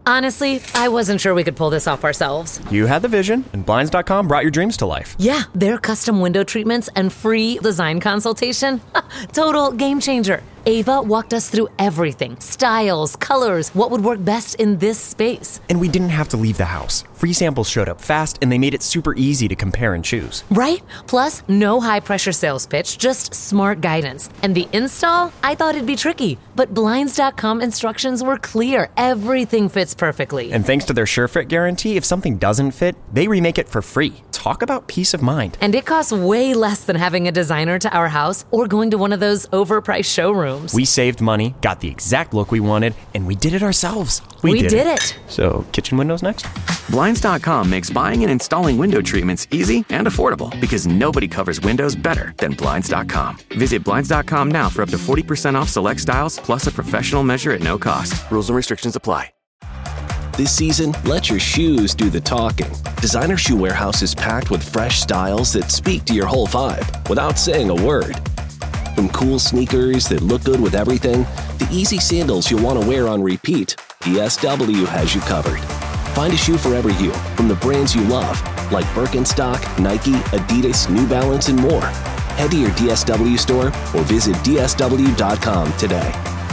Honestly, I wasn't sure we could pull this off ourselves. You had the vision, and Blinds.com brought your dreams to life. Yeah, their custom window treatments and free design consultation. Total game changer. Ava walked us through everything. Styles, colors, what would work best in this space. And we didn't have to leave the house. Free samples showed up fast, and they made it super easy to compare and choose. Right? Plus, no high-pressure sales pitch, just smart guidance. And the install? I thought it'd be tricky, but Blinds.com instructions were clear. Everything fits perfectly. And thanks to their SureFit guarantee, if something doesn't fit, they remake it for free. Talk about peace of mind. And it costs way less than having a designer to our house or going to one of those overpriced showrooms. We saved money, got the exact look we wanted, and we did it ourselves. We did it. So, kitchen windows next? Blinds.com makes buying and installing window treatments easy and affordable because nobody covers windows better than Blinds.com. Visit Blinds.com now for up to 40% off select styles, plus a professional measure at no cost. Rules and restrictions apply. This season, let your shoes do the talking. Designer Shoe Warehouse is packed with fresh styles that speak to your whole vibe without saying a word. From cool sneakers that look good with everything, to easy sandals you'll want to wear on repeat, DSW has you covered. Find a shoe for every you from the brands you love, like Birkenstock, Nike, Adidas, New Balance, and more. Head to your DSW store or visit DSW.com today.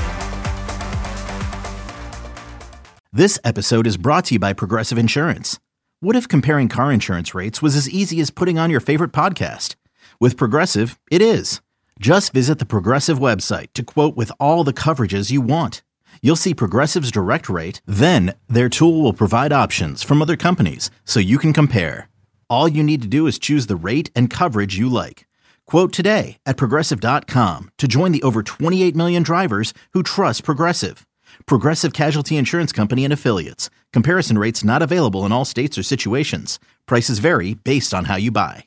This episode is brought to you by Progressive Insurance. What if comparing car insurance rates was as easy as putting on your favorite podcast? With Progressive, it is. Just visit the Progressive website to quote with all the coverages you want. You'll see Progressive's direct rate, then their tool will provide options from other companies so you can compare. All you need to do is choose the rate and coverage you like. Quote today at Progressive.com to join the over 28 million drivers who trust Progressive. Progressive Casualty Insurance Company and Affiliates. Comparison rates not available in all states or situations. Prices vary based on how you buy.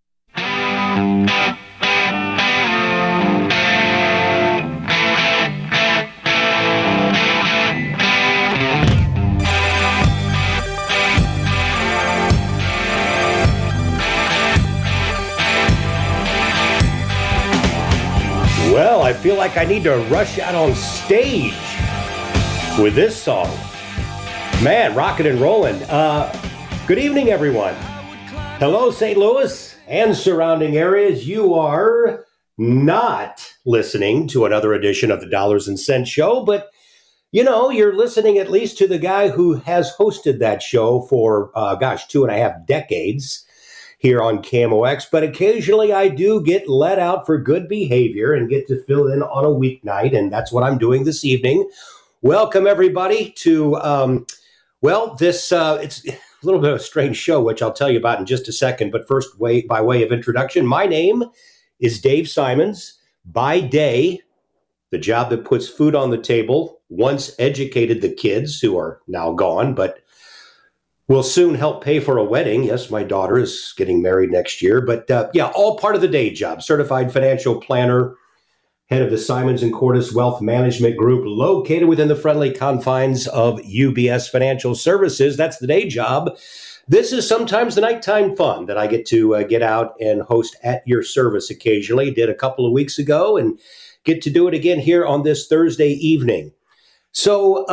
Well, I feel like I need to rush out on stage with this song. Man, rocking and rolling. Good evening, everyone. Hello, St. Louis and surrounding areas. You are not listening to another edition of the Dollars and Cents Show, but you know, you're listening at least to the guy who has hosted that show for, 2.5 decades here on KMOX. But occasionally I do get let out for good behavior and get to fill in on a weeknight, and that's what I'm doing this evening. Welcome, everybody, to, it's a little bit of a strange show, which I'll tell you about in just a second. But first, by way of introduction, my name is Dave Simons. By day, the job that puts food on the table, once educated the kids who are now gone, but will soon help pay for a wedding. Yes, my daughter is getting married next year. But all part of the day job. Certified financial planner, head of the Simons and Cordis Wealth Management Group, located within the friendly confines of UBS Financial Services. That's the day job. This is sometimes the nighttime fun that I get to get out and host at your service occasionally. Did a couple of weeks ago and get to do it again here on this Thursday evening. So,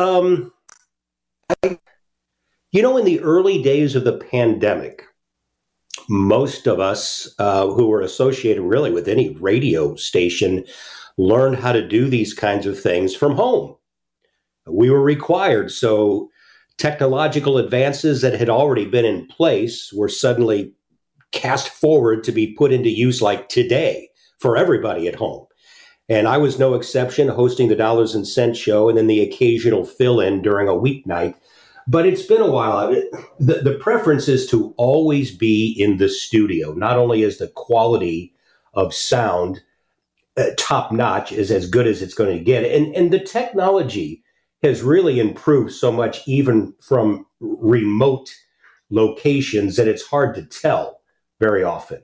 in the early days of the pandemic, most of us who were associated really with any radio station learned how to do these kinds of things from home. We were required. So technological advances that had already been in place were suddenly cast forward to be put into use like today for everybody at home. And I was no exception, hosting the Dollars and Cents Show and then the occasional fill-in during a weeknight. But it's been a while. The preference is to always be in the studio. Not only is the quality of sound top-notch, is as good as it's going to get, and the technology has really improved so much, even from remote locations, that it's hard to tell very often.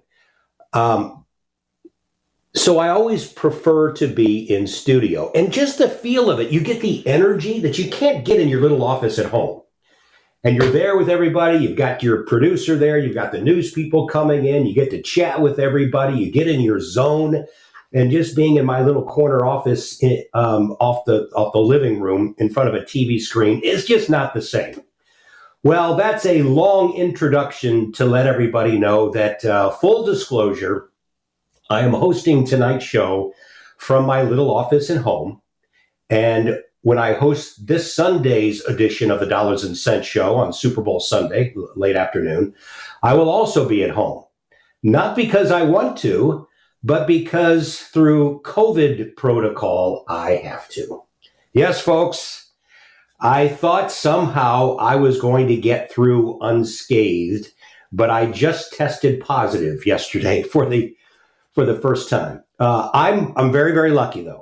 So I always prefer to be in studio. And just the feel of it, you get the energy that you can't get in your little office at home. And you're there with everybody. You've got your producer there. You've got the news people coming in. You get to chat with everybody. You get in your zone. and just being in my little corner office off the living room in front of a TV screen is just not the same. Well, that's a long introduction to let everybody know that, full disclosure, I am hosting tonight's show from my little office and home. And when I host this Sunday's edition of the Dollars and Cents Show on Super Bowl Sunday, late afternoon, I will also be at home. Not because I want to, but because through COVID protocol, I have to. Yes, folks, I thought somehow I was going to get through unscathed, but I just tested positive yesterday for the first time. I'm very, very lucky, though.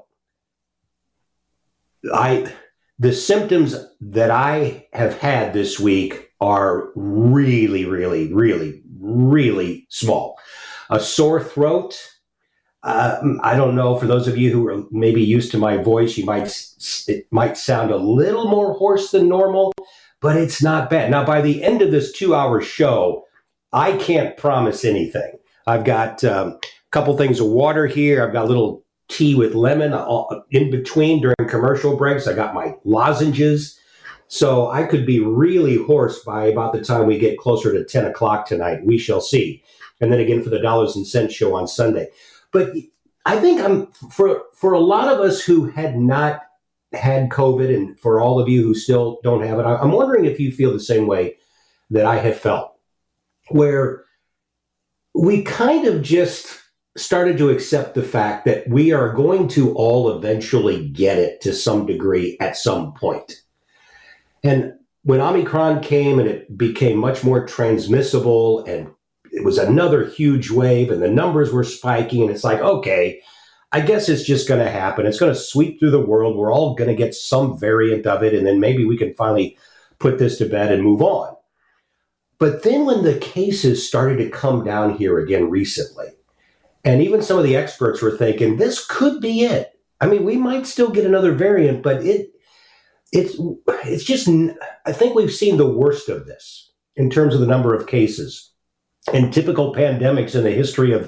The symptoms that I have had this week are really, really, really, really small. A sore throat. I don't know, for those of you who are maybe used to my voice, it might sound a little more hoarse than normal, but it's not bad. Now, by the end of this 2-hour show, I can't promise anything. I've got a couple things of water here. I've got a little tea with lemon in between during commercial breaks. I got my lozenges. So I could be really hoarse by about the time we get closer to 10 o'clock tonight. We shall see. And then again for the Dollars and Cents Show on Sunday. But I think for a lot of us who had not had COVID, and for all of you who still don't have it, I'm wondering if you feel the same way that I have felt, where we kind of just started to accept the fact that we are going to all eventually get it to some degree at some point. And when Omicron came and it became much more transmissible, and it was another huge wave and the numbers were spiking, and it's like, okay, I guess it's just going to happen. It's going to sweep through the world. We're all going to get some variant of it, and then maybe we can finally put this to bed and move on. But then when the cases started to come down here again recently, and even some of the experts were thinking, this could be it. I mean, we might still get another variant, but it's just, I think we've seen the worst of this in terms of the number of cases. And typical pandemics in the history of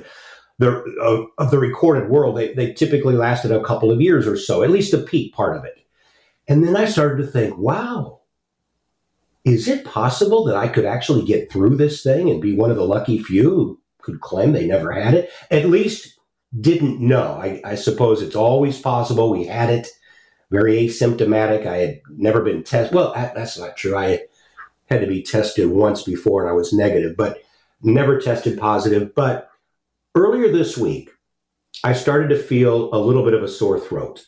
the recorded world, they typically lasted a couple of years or so, at least the peak part of it. And then I started to think, wow, is it possible that I could actually get through this thing and be one of the lucky few who could claim they never had it? At least didn't know. I suppose it's always possible. We had it, very asymptomatic. I had never been tested. Well, that's not true. I had to be tested once before and I was negative, but never tested positive. But earlier this week, I started to feel a little bit of a sore throat.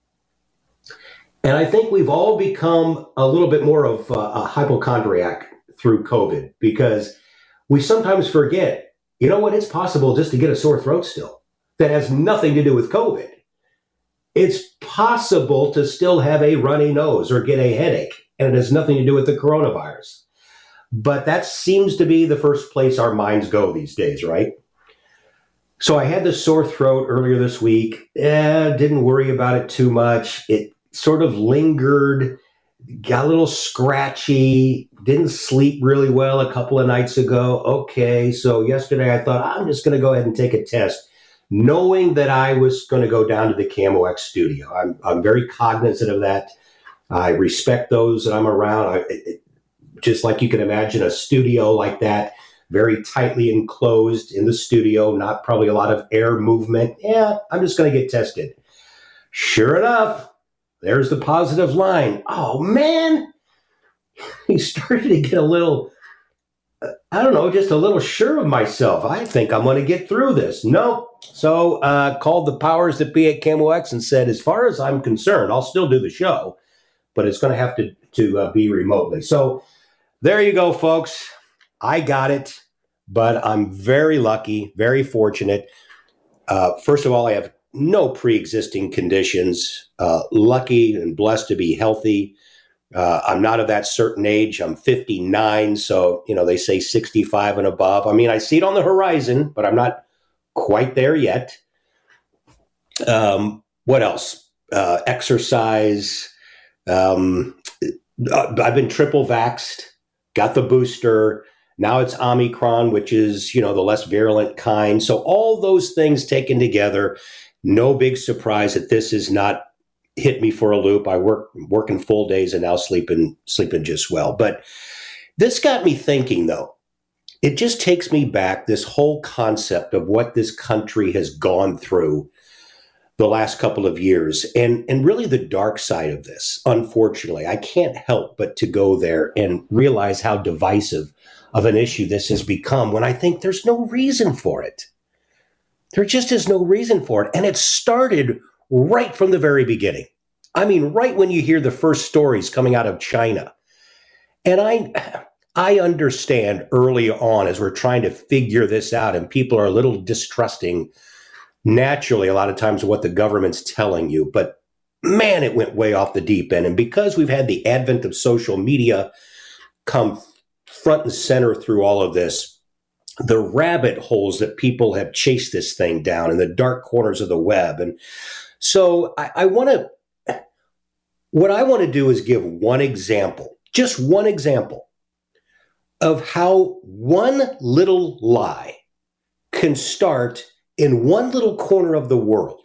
And I think we've all become a little bit more of a hypochondriac through COVID, because we sometimes forget, you know what, it's possible just to get a sore throat still. That has nothing to do with COVID. It's possible to still have a runny nose or get a headache, and it has nothing to do with the coronavirus. But that seems to be the first place our minds go these days, right? So I had the sore throat earlier this week. Didn't worry about it too much. It sort of lingered, got a little scratchy, didn't sleep really well a couple of nights ago. Okay, so yesterday I thought, I'm just going to go ahead and take a test, knowing that I was going to go down to the KMOX studio. I'm very cognizant of that. I respect those that I'm around. Just like you can imagine, a studio like that, very tightly enclosed in the studio, not probably a lot of air movement. Yeah, I'm just going to get tested. Sure enough, there's the positive line. Oh, man. He started to get a little, I don't know, just a little sure of myself. I think I'm going to get through this. Nope. So called the powers that be at KMOX and said, as far as I'm concerned, I'll still do the show, but it's going to have to be remotely. So there you go, folks. I got it, but I'm very lucky, very fortunate. First of all, I have no pre-existing conditions. Lucky and blessed to be healthy. I'm not of that certain age. I'm 59, so, they say 65 and above. I mean, I see it on the horizon, but I'm not quite there yet. What else? Exercise. I've been triple vaxxed, got the booster. Now it's Omicron, which is, the less virulent kind. So all those things taken together, No big surprise that this has not hit me for a loop. I working full days and now sleeping just well. But this got me thinking, though. It just takes me back, this whole concept of what this country has gone through the last couple of years, and really the dark side of this. Unfortunately, I can't help but to go there and realize how divisive of an issue this has become when I think there's no reason for it. There just is no reason for it. And it started right from the very beginning. I mean, right when you hear the first stories coming out of China. And I understand early on, as we're trying to figure this out and people are a little distrusting, naturally, a lot of times what the government's telling you. But man, it went way off the deep end. And because we've had the advent of social media come front and center through all of this, the rabbit holes that people have chased this thing down in the dark corners of the web. And so what I want to do is give one example, just one example of how one little lie can start in one little corner of the world.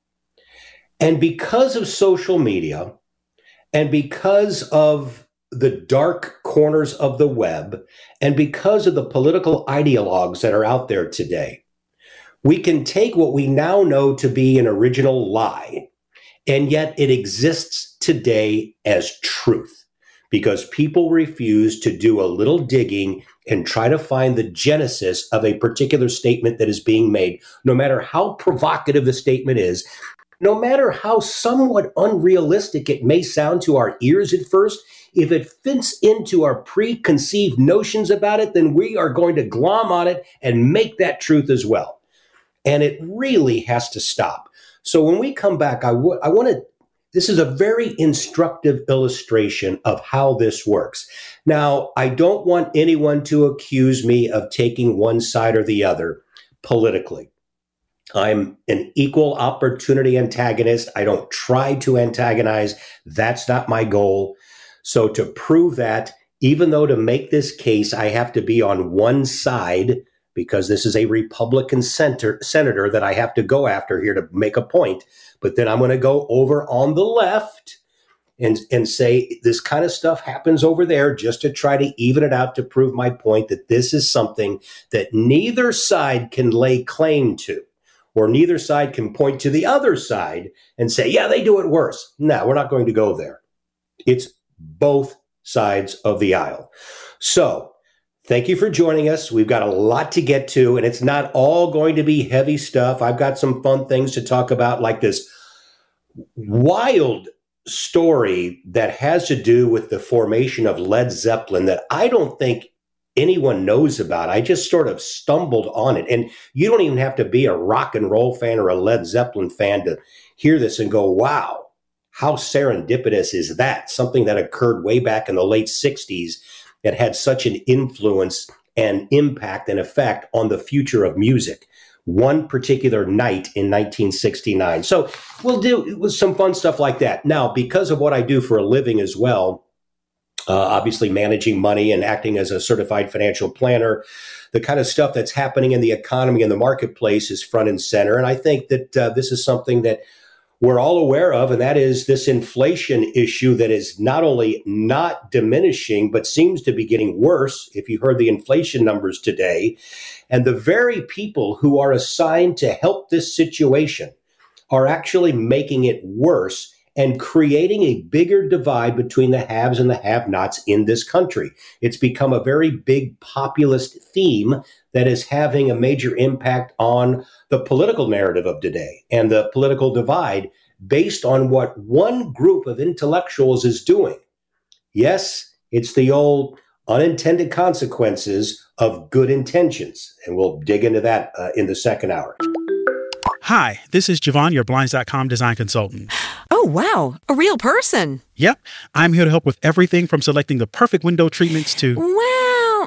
And because of social media and because of the dark corners of the web and because of the political ideologues that are out there today, we can take what we now know to be an original lie, and yet it exists today as truth. Because people refuse to do a little digging and try to find the genesis of a particular statement that is being made, no matter how provocative the statement is, no matter how somewhat unrealistic it may sound to our ears at first. If it fits into our preconceived notions about it, then we are going to glom on it and make that truth as well. And it really has to stop. So when we come back, this is a very instructive illustration of how this works. Now, I don't want anyone to accuse me of taking one side or the other politically. I'm an equal opportunity antagonist. I don't try to antagonize. That's not my goal. So to prove that, even though to make this case, I have to be on one side, because this is a Republican senator that I have to go after here to make a point. But then I'm going to go over on the left and say this kind of stuff happens over there just to try to even it out, to prove my point that this is something that neither side can lay claim to, or neither side can point to the other side and say, yeah, they do it worse. No, we're not going to go there. It's both sides of the aisle. So thank you for joining us. We've got a lot to get to, and it's not all going to be heavy stuff. I've got some fun things to talk about, like this wild story that has to do with the formation of Led Zeppelin that I don't think anyone knows about. I just sort of stumbled on it. And you don't even have to be a rock and roll fan or a Led Zeppelin fan to hear this and go, wow, how serendipitous is that? Something that occurred way back in the late 60s that had such an influence and impact and effect on the future of music. One particular night in 1969. So we'll do some fun stuff like that. Now, because of what I do for a living as well, obviously managing money and acting as a certified financial planner, the kind of stuff that's happening in the economy and the marketplace is front and center. And I think that this is something that we're all aware of, and that is this inflation issue that is not only not diminishing, but seems to be getting worse. If you heard the inflation numbers today, and the very people who are assigned to help this situation are actually making it worse and creating a bigger divide between the haves and the have-nots in this country. It's become a very big populist theme that is having a major impact on the political narrative of today and the political divide based on what one group of intellectuals is doing. Yes, it's the old unintended consequences of good intentions, and we'll dig into that in the second hour. Hi, this is Javon, your Blinds.com design consultant. Oh, wow. A real person. Yep. I'm here to help with everything from selecting the perfect window treatments to... Well,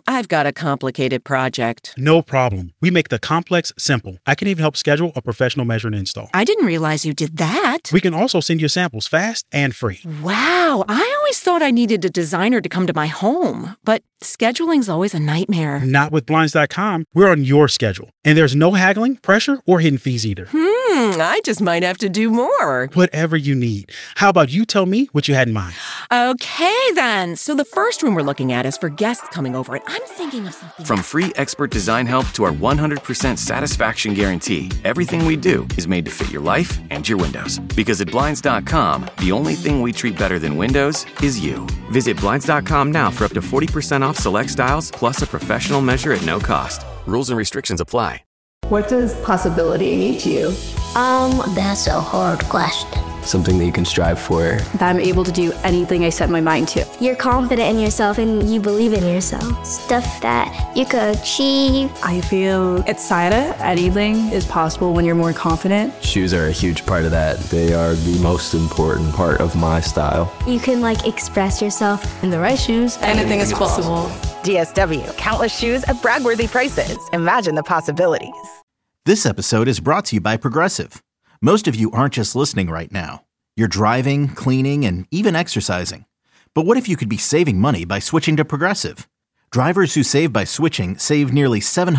I've got a complicated project. No problem. We make the complex simple. I can even help schedule a professional measure and install. I didn't realize you did that. We can also send you samples fast and free. Wow, I always thought I needed a designer to come to my home, but scheduling's always a nightmare. Not with Blinds.com. We're on your schedule. And there's no haggling, pressure, or hidden fees either. I just might have to do more. Whatever you need. How about you tell me what you had in mind? Okay, then. So the first room we're looking at is for guests coming over, and I'm thinking of something. From free expert design help to our 100% satisfaction guarantee, everything we do is made to fit your life and your windows. Because at Blinds.com, the only thing we treat better than windows is you. Visit Blinds.com now for up to 40% off select styles, plus a professional measure at no cost. Rules and restrictions apply. What does possibility mean to you? That's a hard question. Something that you can strive for. That I'm able to do anything I set my mind to. You're confident in yourself and you believe in yourself. Stuff that you could achieve. I feel excited. Anything is possible when you're more confident. Shoes are a huge part of that. They are the most important part of my style. You can express yourself. In the right shoes, anything is possible. DSW, countless shoes at brag-worthy prices. Imagine the possibilities. This episode is brought to you by Progressive. Most of you aren't just listening right now. You're driving, cleaning, and even exercising. But what if you could be saving money by switching to Progressive? Drivers who save by switching save nearly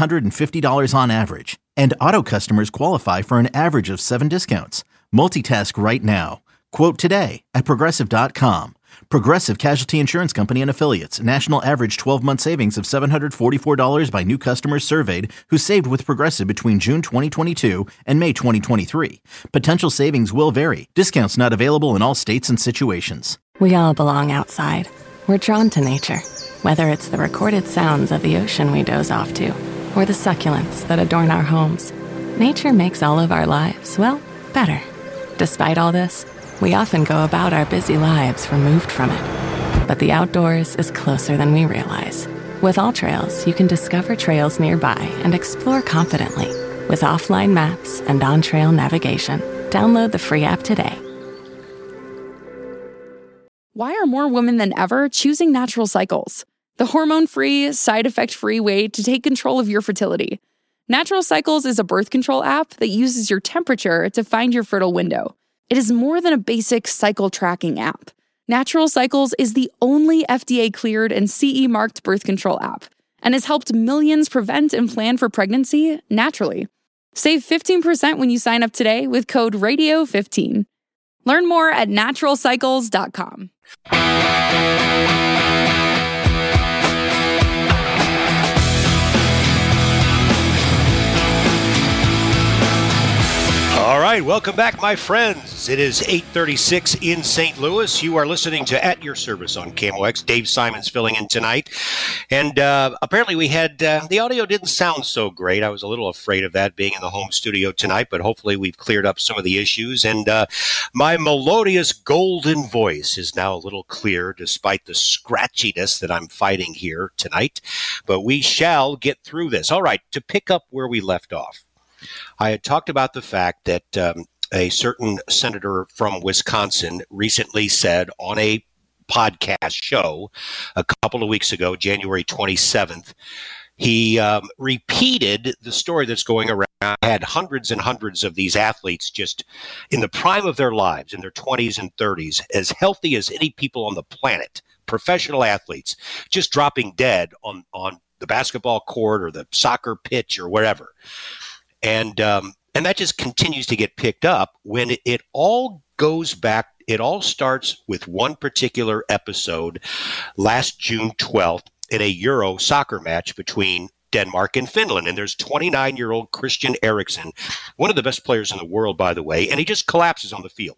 $750 on average. And auto customers qualify for an average of 7 discounts. Multitask right now. Quote today at Progressive.com. Progressive Casualty Insurance Company and Affiliates. National average 12-month savings of $744 by new customers surveyed who saved with Progressive between June 2022 and May 2023. Potential savings will vary. Discounts not available in all states and situations. We all belong outside. We're drawn to nature. Whether it's the recorded sounds of the ocean we doze off to, or the succulents that adorn our homes, nature makes all of our lives, well, better. Despite all this, we often go about our busy lives removed from it. But the outdoors is closer than we realize. With AllTrails, you can discover trails nearby and explore confidently. With offline maps and on-trail navigation, download the free app today. Why are more women than ever choosing Natural Cycles? The hormone-free, side-effect-free way to take control of your fertility. Natural Cycles is a birth control app that uses your temperature to find your fertile window. It is more than a basic cycle tracking app. Natural Cycles is the only FDA-cleared and CE-marked birth control app and has helped millions prevent and plan for pregnancy naturally. Save 15% when you sign up today with code RADIO15. Learn more at naturalcycles.com. All right, welcome back, my friends. It is 8:36 in St. Louis. You are listening to At Your Service on KMOX. Dave Simons filling in tonight. And apparently we had, the audio didn't sound so great. I was a little afraid of that being in the home studio tonight, but hopefully we've cleared up some of the issues. And my melodious golden voice is now a little clearer despite the scratchiness that I'm fighting here tonight. But we shall get through this. All right, to pick up where we left off. I had talked about the fact that a certain senator from Wisconsin recently said on a podcast show a couple of weeks ago, January 27th, he repeated the story that's going around. I had hundreds and hundreds of these athletes just in the prime of their lives, in their 20s and 30s, as healthy as any people on the planet, professional athletes, just dropping dead on the basketball court or the soccer pitch or wherever. And that just continues to get picked up when it all goes back. It all starts with one particular episode last June 12th in a Euro soccer match between Denmark and Finland. And there's 29-year-old Christian Eriksen, one of the best players in the world, by the way, and he just collapses on the field.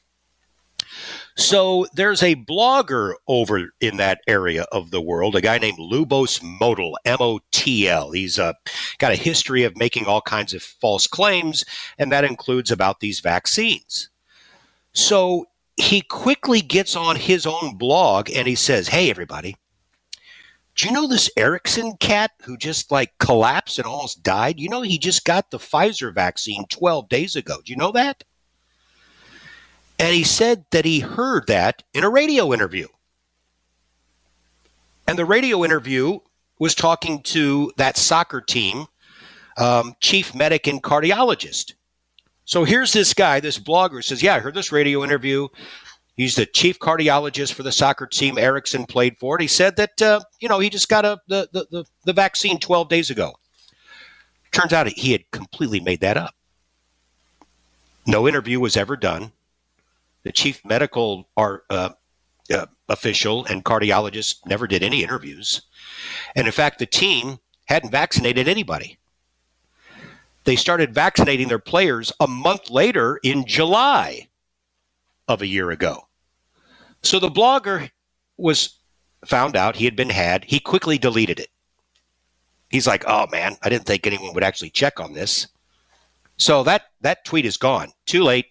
So there's a blogger over in that area of the world, a guy named Lubos Motl, M-O-T-L. He's got a history of making all kinds of false claims, and that includes about these vaccines. So he quickly gets on his own blog and he says, hey, everybody, do you know this Eriksen cat who just collapsed and almost died? You know, he just got the Pfizer vaccine 12 days ago. Do you know that? And he said that he heard that in a radio interview. And the radio interview was talking to that soccer team, chief medic and cardiologist. So here's this guy, this blogger says, yeah, I heard this radio interview. He's the chief cardiologist for the soccer team Eriksson played for. And he said that, he just got the vaccine 12 days ago. Turns out he had completely made that up. No interview was ever done. The chief medical official and cardiologist never did any interviews. And in fact, the team hadn't vaccinated anybody. They started vaccinating their players a month later in July of a year ago. So the blogger found out he had been had. He quickly deleted it. He's like, oh man, I didn't think anyone would actually check on this. So that tweet is gone. Too late.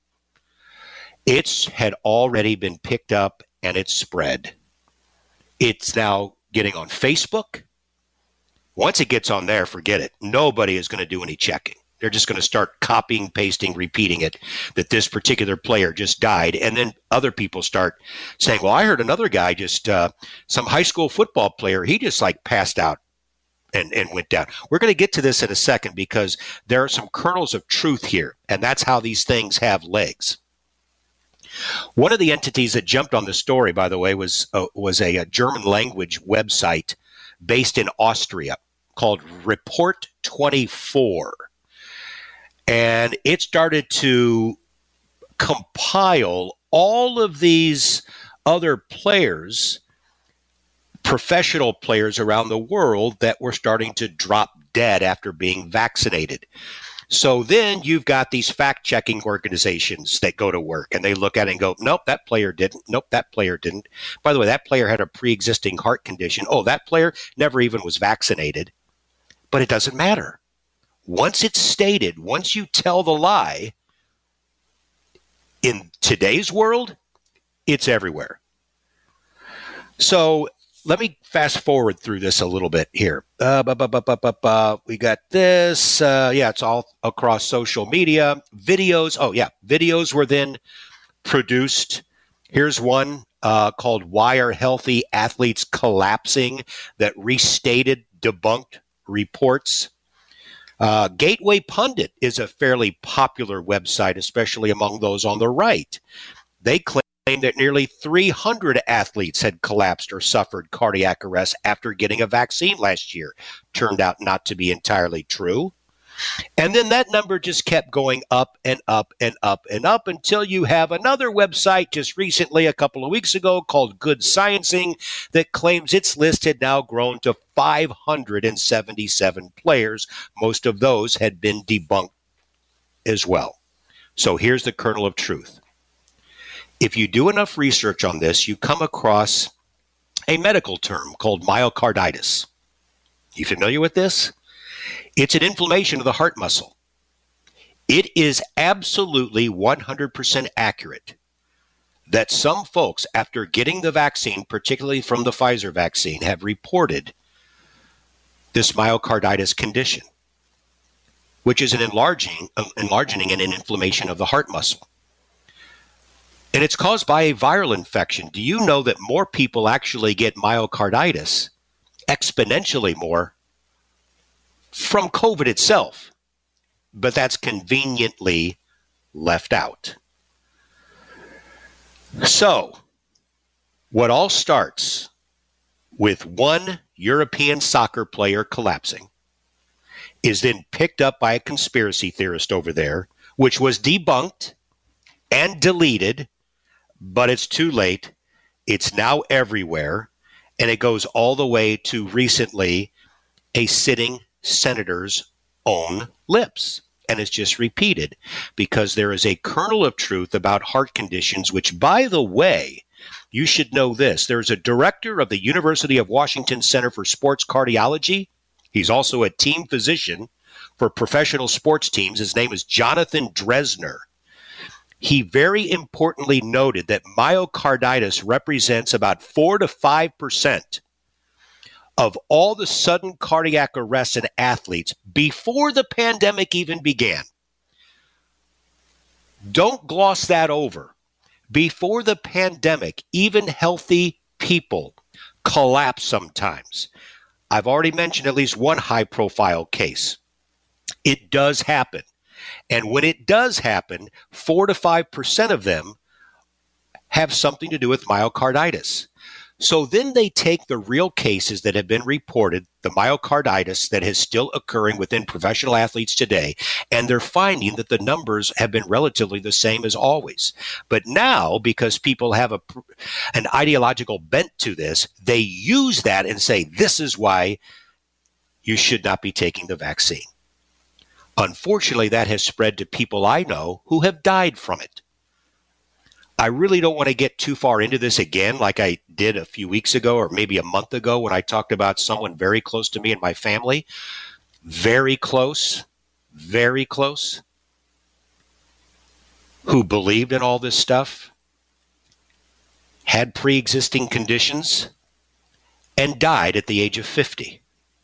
It had already been picked up and it's spread. It's now getting on Facebook. Once it gets on there, forget it. Nobody is going to do any checking. They're just going to start copying, pasting, repeating it, that this particular player just died. And then other people start saying, well, I heard another guy some high school football player, he just passed out and went down. We're going to get to this in a second because there are some kernels of truth here, and that's how these things have legs. One of the entities that jumped on the story, by the way, was a German language website based in Austria called Report 24. And it started to compile all of these other players, professional players around the world that were starting to drop dead after being vaccinated. So then you've got these fact-checking organizations that go to work and they look at it and go, nope, that player didn't. Nope, that player didn't. By the way, that player had a pre-existing heart condition. Oh, that player never even was vaccinated. But it doesn't matter. Once it's stated, once you tell the lie, in today's world, it's everywhere. So let me fast forward through this a little bit here. We got this. It's all across social media. Videos. Oh, yeah. Videos were then produced. Here's one called Why Are Healthy Athletes Collapsing that restated debunked reports. Gateway Pundit is a fairly popular website, especially among those on the right. They claim that nearly 300 athletes had collapsed or suffered cardiac arrest after getting a vaccine last year. Turned out not to be entirely true. And then that number just kept going up and up and up and up until you have another website just recently, a couple of weeks ago, called Good Sciencing that claims its list had now grown to 577 players. Most of those had been debunked as well. So here's the kernel of truth. If you do enough research on this, you come across a medical term called myocarditis. You familiar with this? It's an inflammation of the heart muscle. It is absolutely 100% accurate that some folks, after getting the vaccine, particularly from the Pfizer vaccine, have reported this myocarditis condition, which is an enlarging and an inflammation of the heart muscle. And it's caused by a viral infection. Do you know that more people actually get myocarditis, exponentially more, from COVID itself? But that's conveniently left out. So, what all starts with one European soccer player collapsing is then picked up by a conspiracy theorist over there, which was debunked and deleted, but it's too late. It's now everywhere, and it goes all the way to recently a sitting senator's own lips. And it's just repeated because there is a kernel of truth about heart conditions, which, by the way, you should know this. There's a director of the University of Washington Center for Sports Cardiology. He's also a team physician for professional sports teams. His name is Jonathan Dresner. He very importantly noted that myocarditis represents about 4 to 5% of all the sudden cardiac arrests in athletes before the pandemic even began. Don't gloss that over. Before the pandemic, even healthy people collapse sometimes. I've already mentioned at least one high-profile case. It does happen. And when it does happen, 4 to 5% of them have something to do with myocarditis. So then they take the real cases that have been reported, the myocarditis that is still occurring within professional athletes today, and they're finding that the numbers have been relatively the same as always. But now, because people have an ideological bent to this, they use that and say, this is why you should not be taking the vaccine. Unfortunately, that has spread to people I know who have died from it. I really don't want to get too far into this again like I did a few weeks ago or maybe a month ago when I talked about someone very close to me and my family. Very close, who believed in all this stuff, had pre-existing conditions, and died at the age of 50.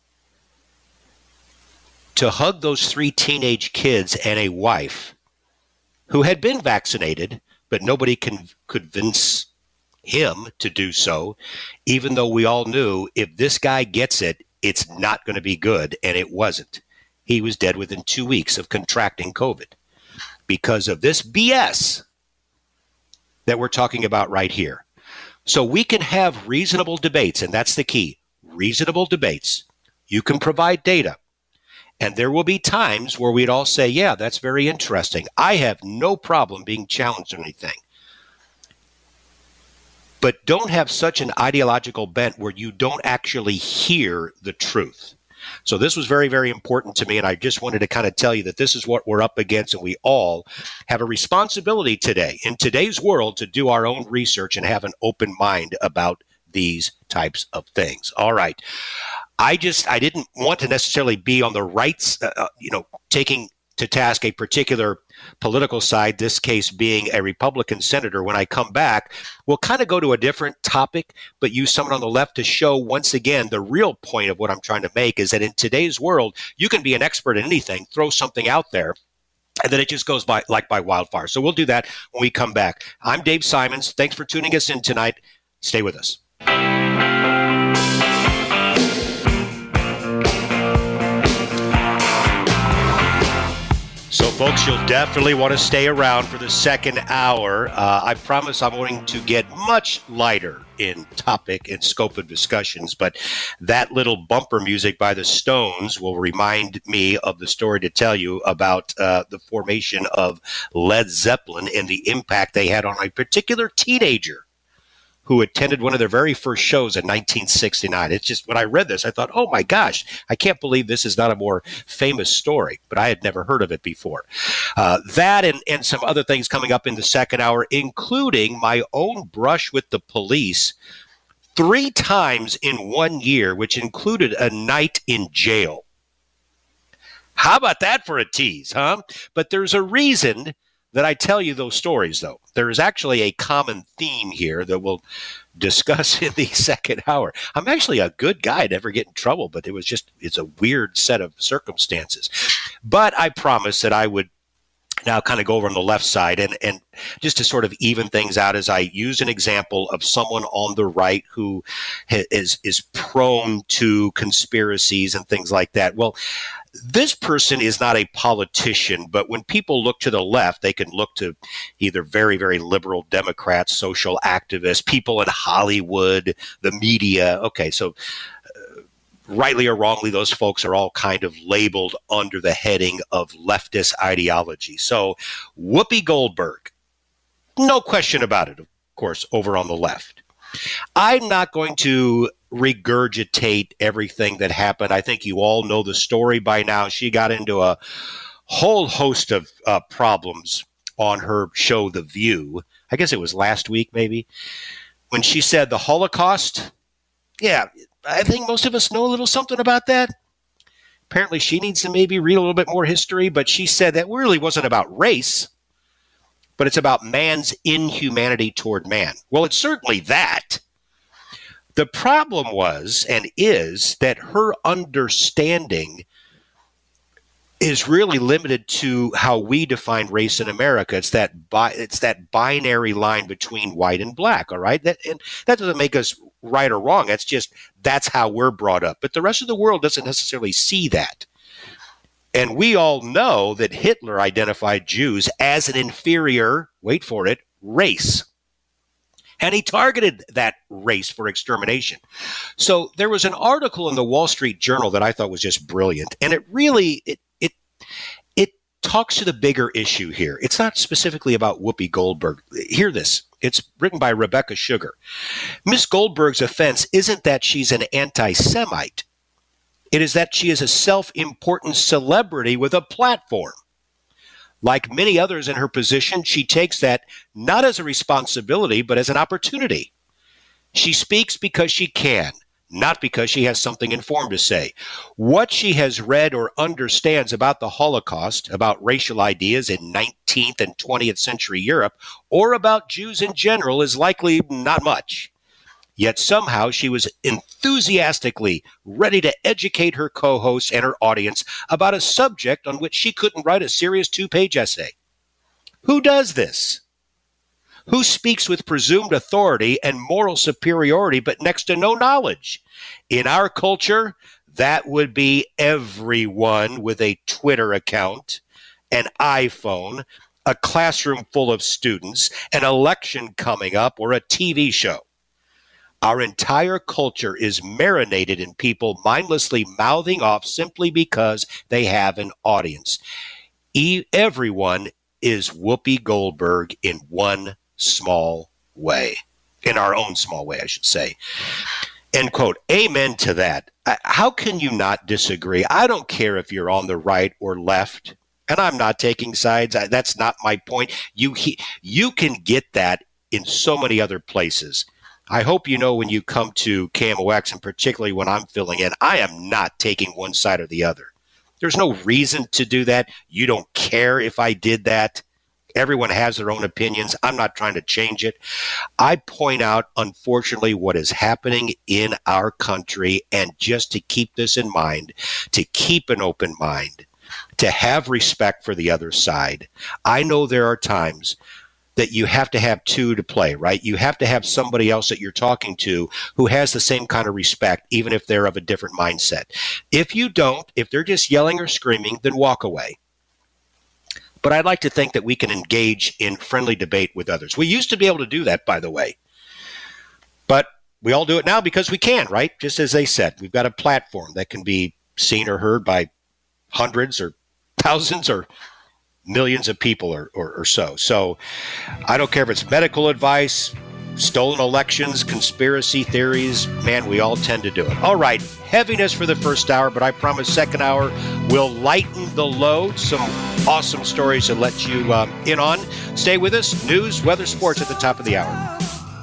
To hug those 3 teenage kids and a wife who had been vaccinated, but nobody can convince him to do so, even though we all knew if this guy gets it, it's not going to be good, and it wasn't. He was dead within 2 weeks of contracting COVID because of this BS that we're talking about right here. So we can have reasonable debates, and that's the key, reasonable debates. You can provide data. And there will be times where we'd all say, yeah, that's very interesting. I have no problem being challenged on anything. But don't have such an ideological bent where you don't actually hear the truth. So this was very, very important to me, and I just wanted to kind of tell you that this is what we're up against, and we all have a responsibility today, in today's world, to do our own research and have an open mind about these types of things. All right. I didn't want to necessarily be on the right, taking to task a particular political side, this case being a Republican senator. When I come back, we'll kind of go to a different topic, but use someone on the left to show once again the real point of what I'm trying to make is that in today's world, you can be an expert in anything, throw something out there, and then it just goes by like by wildfire. So we'll do that when we come back. I'm Dave Simons. Thanks for tuning us in tonight. Stay with us. So, folks, you'll definitely want to stay around for the second hour. I promise I'm going to get much lighter in topic and scope of discussions, but that little bumper music by the Stones will remind me of the story to tell you about the formation of Led Zeppelin and the impact they had on a particular teenager who attended one of their very first shows in 1969. It's just, when I read this, I thought, oh my gosh, I can't believe this is not a more famous story, but I had never heard of it before. That and some other things coming up in the second hour, including my own brush with the police 3 times in 1 year, which included a night in jail. How about that for a tease, huh? But there's a reason that I tell you those stories, though. There is actually a common theme here that we'll discuss in the second hour. I'm actually a good guy, never get in trouble, but it's a weird set of circumstances. But I promised that I would now kind of go over on the left side and just to sort of even things out as I use an example of someone on the right who is prone to conspiracies and things like that. Well, this person is not a politician, but when people look to the left, they can look to either very, very liberal Democrats, social activists, people in Hollywood, the media. Okay, so rightly or wrongly, those folks are all kind of labeled under the heading of leftist ideology. So Whoopi Goldberg, no question about it, of course, over on the left. I'm not going to regurgitate everything that happened. I think you all know the story by now. She got into a whole host of problems on her show, The View. I guess it was last week, maybe, when she said the Holocaust. Yeah, I think most of us know a little something about that. Apparently she needs to maybe read a little bit more history, but she said that really wasn't about race, but it's about man's inhumanity toward man. Well, it's certainly that. The problem was and is that her understanding is really limited to how we define race in America. It's that binary line between white and black, all right? And that doesn't make us right or wrong. That's how we're brought up. But the rest of the world doesn't necessarily see that. And we all know that Hitler identified Jews as an inferior, wait for it, race. And he targeted that race for extermination. So there was an article in the Wall Street Journal that I thought was just brilliant. And it really, it talks to the bigger issue here. It's not specifically about Whoopi Goldberg. Hear this. It's written by Rebecca Sugar. Miss Goldberg's offense isn't that she's an anti-Semite. It is that she is a self-important celebrity with a platform. Like many others in her position, she takes that not as a responsibility, but as an opportunity. She speaks because she can, not because she has something informed to say. What she has read or understands about the Holocaust, about racial ideas in 19th and 20th century Europe, or about Jews in general is likely not much. Yet somehow she was enthusiastically ready to educate her co-hosts and her audience about a subject on which she couldn't write a serious 2-page essay. Who does this? Who speaks with presumed authority and moral superiority but next to no knowledge? In our culture, that would be everyone with a Twitter account, an iPhone, a classroom full of students, an election coming up, or a TV show. Our entire culture is marinated in people mindlessly mouthing off simply because they have an audience. Everyone is Whoopi Goldberg in one small way, in our own small way, I should say. End quote. Amen to that. How can you not disagree? I don't care if you're on the right or left, and I'm not taking sides. That's not my point. You can get that in so many other places. I hope you know when you come to KMOX, and particularly when I'm filling in, I am not taking one side or the other. There's no reason to do that. You don't care if I did that. Everyone has their own opinions. I'm not trying to change it. I point out, unfortunately, what is happening in our country, and just to keep this in mind, to keep an open mind, to have respect for the other side. I know there are times that you have to have two to play, right? You have to have somebody else that you're talking to who has the same kind of respect, even if they're of a different mindset. If you don't, if they're just yelling or screaming, then walk away. But I'd like to think that we can engage in friendly debate with others. We used to be able to do that, by the way. But we all do it now because we can, right? Just as they said, we've got a platform that can be seen or heard by hundreds or thousands or millions of people or so. So I don't care if it's medical advice, stolen elections, conspiracy theories. Man, we all tend to do it. All right, heaviness for the first hour, but I promise second hour will lighten the load. Some awesome stories to let you in on. Stay with us. News, weather, sports at the top of the hour.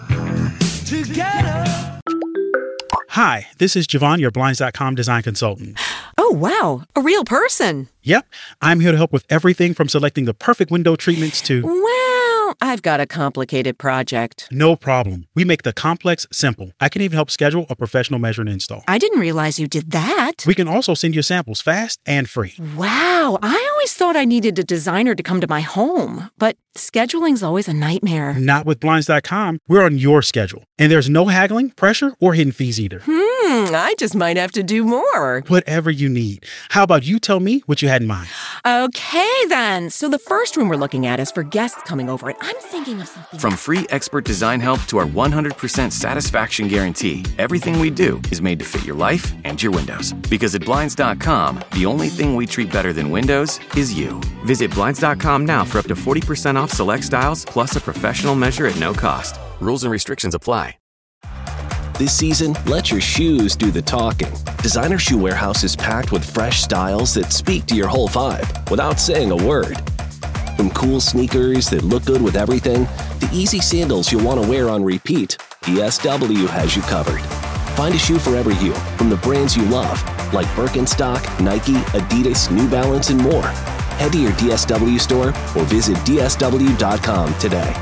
Hi, this is Javon, your Blinds.com design consultant. Oh, wow. A real person. Yep. I'm here to help with everything from selecting the perfect window treatments to... Well, I've got a complicated project. No problem. We make the complex simple. I can even help schedule a professional measure and install. I didn't realize you did that. We can also send you samples fast and free. Wow. I always thought I needed a designer to come to my home, but scheduling's always a nightmare. Not with Blinds.com. We're on your schedule. And there's no haggling, pressure, or hidden fees either. I just might have to do more. Whatever you need. How about you tell me what you had in mind? Okay, then. So the first room we're looking at is for guests coming over, and I'm thinking of something. From free expert design help to our 100% satisfaction guarantee, everything we do is made to fit your life and your windows. Because at Blinds.com, the only thing we treat better than windows is you. Visit Blinds.com now for up to 40% off select styles, plus a professional measure at no cost. Rules and restrictions apply. This season, let your shoes do the talking. Designer Shoe Warehouse is packed with fresh styles that speak to your whole vibe without saying a word. From cool sneakers that look good with everything, to easy sandals you'll want to wear on repeat, DSW has you covered. Find a shoe for every you from the brands you love, like Birkenstock, Nike, Adidas, New Balance, and more. Head to your DSW store or visit DSW.com today.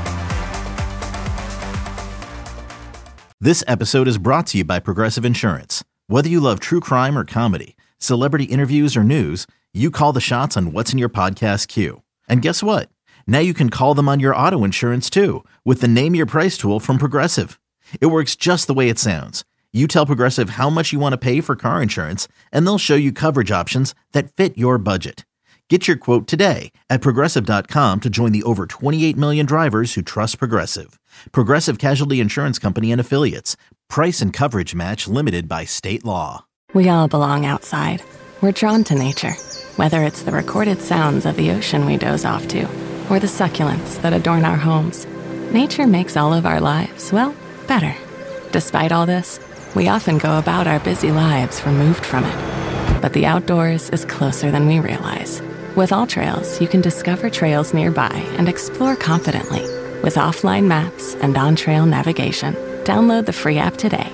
This episode is brought to you by Progressive Insurance. Whether you love true crime or comedy, celebrity interviews or news, you call the shots on what's in your podcast queue. And guess what? Now you can call them on your auto insurance too with the Name Your Price tool from Progressive. It works just the way it sounds. You tell Progressive how much you want to pay for car insurance, and they'll show you coverage options that fit your budget. Get your quote today at Progressive.com to join the over 28 million drivers who trust Progressive. Progressive Casualty Insurance Company and Affiliates. Price and coverage match limited by state law. We all belong outside. We're drawn to nature, whether it's the recorded sounds of the ocean we doze off to, or the succulents that adorn our homes. Nature makes all of our lives, well, better. Despite all this, we often go about our busy lives removed from it. But the outdoors is closer than we realize. With AllTrails, you can discover trails nearby and explore confidently. With offline maps and on-trail navigation, download the free app today.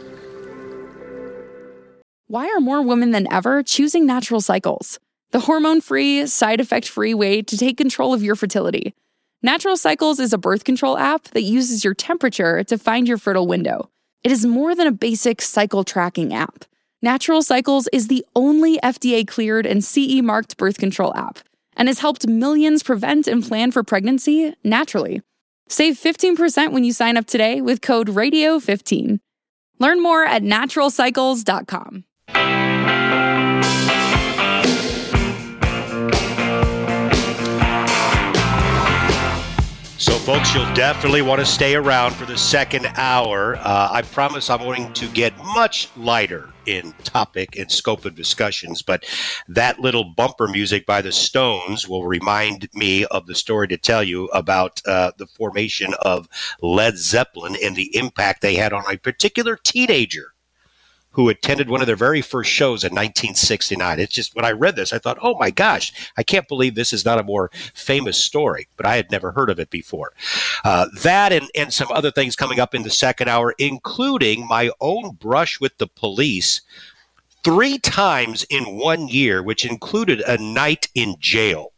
Why are more women than ever choosing Natural Cycles? The hormone-free, side-effect-free way to take control of your fertility. Natural Cycles is a birth control app that uses your temperature to find your fertile window. It is more than a basic cycle tracking app. Natural Cycles is the only FDA-cleared and CE-marked birth control app and has helped millions prevent and plan for pregnancy naturally. Save 15% when you sign up today with code RADIO15. Learn more at naturalcycles.com. So, folks, you'll definitely want to stay around for the second hour. I promise I'm going to get much lighter in topic and scope of discussions, but that little bumper music by the Stones will remind me of the story to tell you about the formation of Led Zeppelin and the impact they had on a particular teenager who attended one of their very first shows in 1969. It's just, when I read this, I thought, oh my gosh, I can't believe this is not a more famous story, but I had never heard of it before. That and some other things coming up in the second hour, including my own brush with the police 3 times in 1 year, which included a night in jail.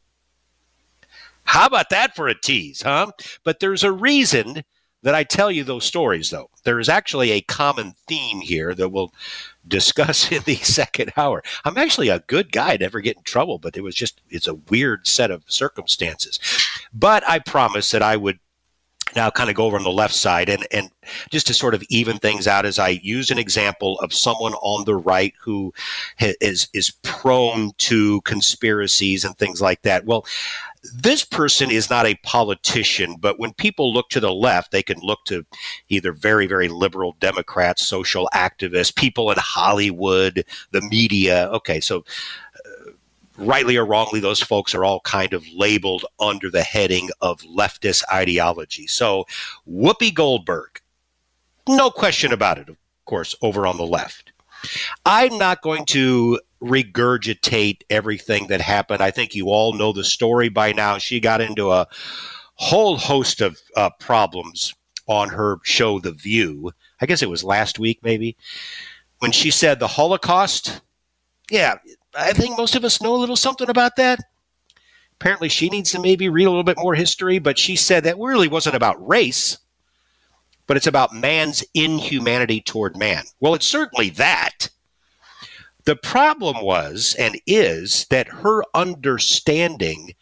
How about that for a tease, huh? But there's a reason that I tell you those stories, though. There is actually a common theme here that we'll discuss in the second hour. I'm actually a good guy, never get in trouble, but it's a weird set of circumstances. But I promised that I would now kind of go over on the left side and just to sort of even things out as I use an example of someone on the right who is prone to conspiracies and things like that. Well, this person is not a politician, but when people look to the left, they can look to either very, very liberal Democrats, social activists, people in Hollywood, the media. Okay, so rightly or wrongly, those folks are all kind of labeled under the heading of leftist ideology. So Whoopi Goldberg, no question about it, of course, over on the left. I'm not going to regurgitate everything that happened. I think you all know the story by now. She got into a whole host of problems on her show, The View. I guess it was last week, maybe, when she said the Holocaust. Yeah, I think most of us know a little something about that. Apparently, she needs to maybe read a little bit more history, but she said that really wasn't about race, but it's about man's inhumanity toward man. Well, it's certainly that. The problem was and is that her understanding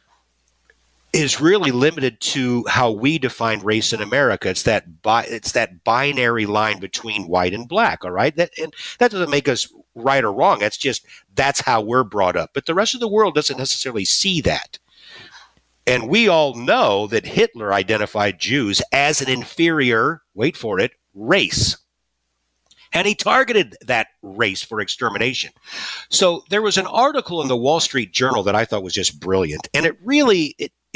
is really limited to how we define race in America. It's that binary line between white and black, all right? That doesn't make us right or wrong. That's how we're brought up. But the rest of the world doesn't necessarily see that. And we all know that Hitler identified Jews as an inferior, wait for it, race. And he targeted that race for extermination. So there was an article in the Wall Street Journal that I thought was just brilliant. And it really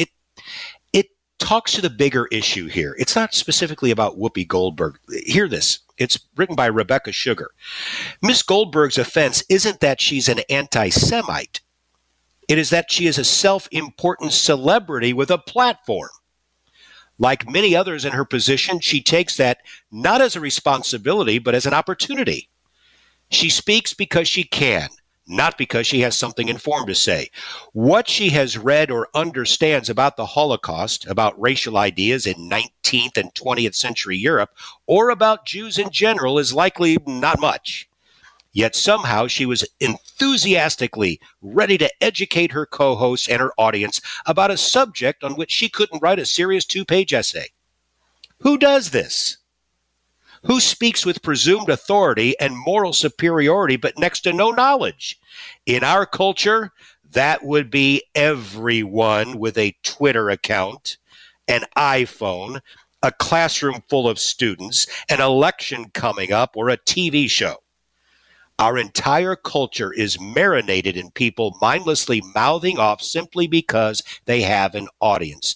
talks to the bigger issue here. It's not specifically about Whoopi Goldberg. Hear this. It's written by Rebecca Sugar. Miss Goldberg's offense isn't that she's an anti-Semite. It is that she is a self-important celebrity with a platform. Like many others in her position, she takes that not as a responsibility, but as an opportunity. She speaks because she can, not because she has something informed to say. What she has read or understands about the Holocaust, about racial ideas in 19th and 20th century Europe, or about Jews in general is likely not much. Yet somehow she was enthusiastically ready to educate her co-hosts and her audience about a subject on which she couldn't write a serious 2-page essay. Who does this? Who speaks with presumed authority and moral superiority but next to no knowledge? In our culture, that would be everyone with a Twitter account, an iPhone, a classroom full of students, an election coming up, or a TV show. Our entire culture is marinated in people mindlessly mouthing off simply because they have an audience.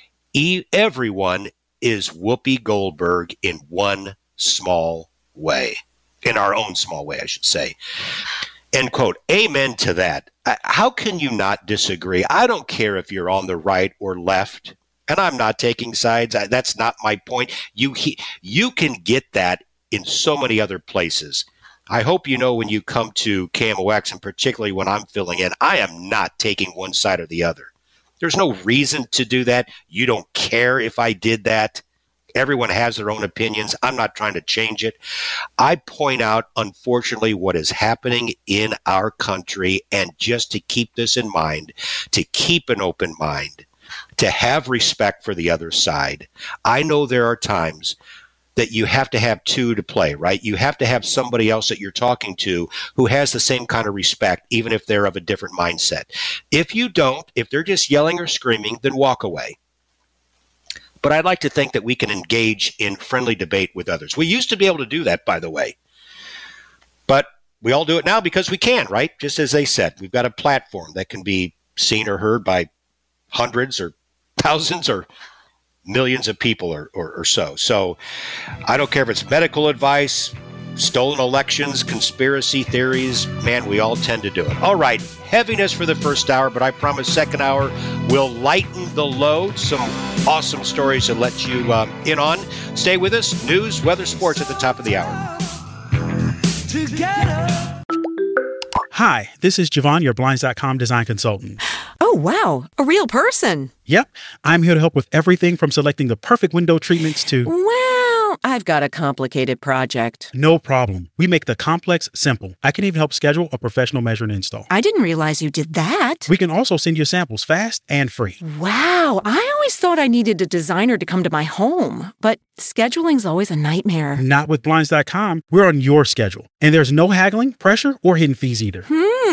Everyone is Whoopi Goldberg in one small way, in our own small way, I should say. End quote. Amen to that. How can you not disagree? I don't care if you're on the right or left, and I'm not taking sides. That's not my point. You can get that in so many other places. I hope you know when you come to KMOX, and particularly when I'm filling in, I am not taking one side or the other. There's no reason to do that. You don't care if I did that. Everyone has their own opinions. I'm not trying to change it. I point out, unfortunately, what is happening in our country, and just to keep this in mind, to keep an open mind, to have respect for the other side. I know there are times that you have to have two to play, right? You have to have somebody else that you're talking to who has the same kind of respect, even if they're of a different mindset. If you don't, if they're just yelling or screaming, then walk away. But I'd like to think that we can engage in friendly debate with others. We used to be able to do that, by the way. But we all do it now because we can, right? Just as they said, we've got a platform that can be seen or heard by hundreds or thousands or millions of people or so. So I don't care if it's medical advice, stolen elections, conspiracy theories. Man, we all tend to do it. All right, heaviness for the first hour, but I promise second hour will lighten the load. Some awesome stories to let you in on. Stay with us. News, weather, sports at the top of the hour. Hi, this is Javon, your Blinds.com design consultant. Oh, wow. A real person. Yep. I'm here to help with everything from selecting the perfect window treatments to... Well, I've got a complicated project. No problem. We make the complex simple. I can even help schedule a professional measure and install. I didn't realize you did that. We can also send you samples fast and free. Wow. I always thought I needed a designer to come to my home, but scheduling's always a nightmare. Not with Blinds.com. We're on your schedule. And there's no haggling, pressure, or hidden fees either.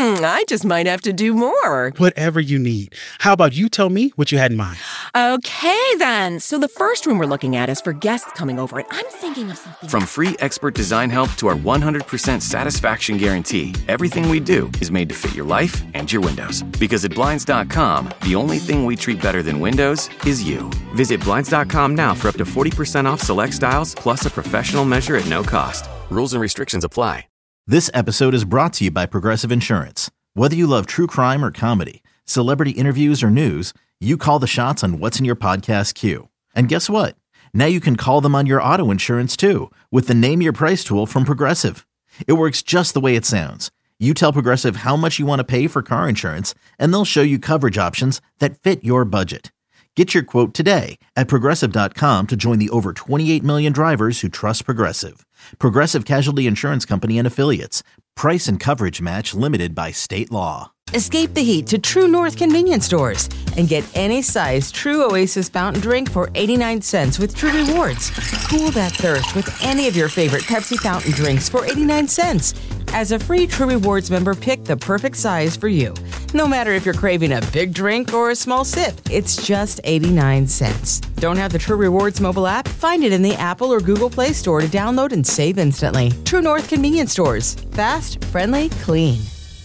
I just might have to do more. Whatever you need. How about you tell me what you had in mind? Okay, then. So the first room we're looking at is for guests coming over, and I'm thinking of something. From free expert design help to our 100% satisfaction guarantee, everything we do is made to fit your life and your windows. Because at Blinds.com, the only thing we treat better than windows is you. Visit Blinds.com now for up to 40% off select styles, plus a professional measure at no cost. Rules and restrictions apply. This episode is brought to you by Progressive Insurance. Whether you love true crime or comedy, celebrity interviews or news, you call the shots on what's in your podcast queue. And guess what? Now you can call them on your auto insurance too with the Name Your Price tool from Progressive. It works just the way it sounds. You tell Progressive how much you want to pay for car insurance, and they'll show you coverage options that fit your budget. Get your quote today at Progressive.com to join the over 28 million drivers who trust Progressive. Progressive Casualty Insurance Company and Affiliates. Price and coverage match limited by state law. Escape the heat to True North convenience stores and get any size True Oasis fountain drink for 89 cents with True Rewards. Cool that thirst with any of your favorite Pepsi fountain drinks for 89 cents. As a free True Rewards member, pick the perfect size for you. No matter if you're craving a big drink or a small sip, it's just 89 cents. Don't have the True Rewards mobile app? Find it in the Apple or Google Play Store to download and save instantly. True North convenience stores. Fast, friendly, clean.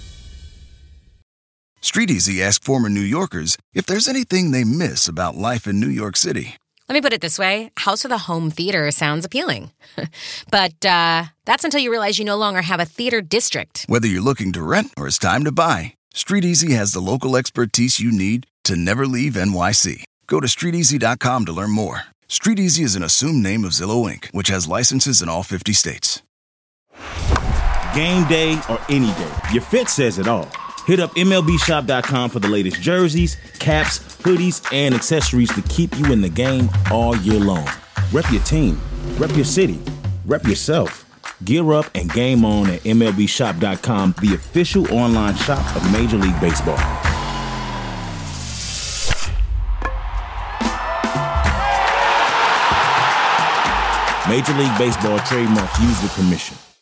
StreetEasy asked former New Yorkers if there's anything they miss about life in New York City. Let me put it this way. House with a home theater sounds appealing. But that's until you realize you no longer have a theater district. Whether you're looking to rent or it's time to buy, StreetEasy has the local expertise you need to never leave NYC. Go to StreetEasy.com to learn more. StreetEasy is an assumed name of Zillow Inc., which has licenses in all 50 states. Game day or any day, your fit says it all. Hit up MLBshop.com for the latest jerseys, caps, hoodies, and accessories to keep you in the game all year long. Rep your team, rep your city, rep yourself. Gear up and game on at MLBshop.com, the official online shop of Major League Baseball. Major League Baseball trademark used with permission.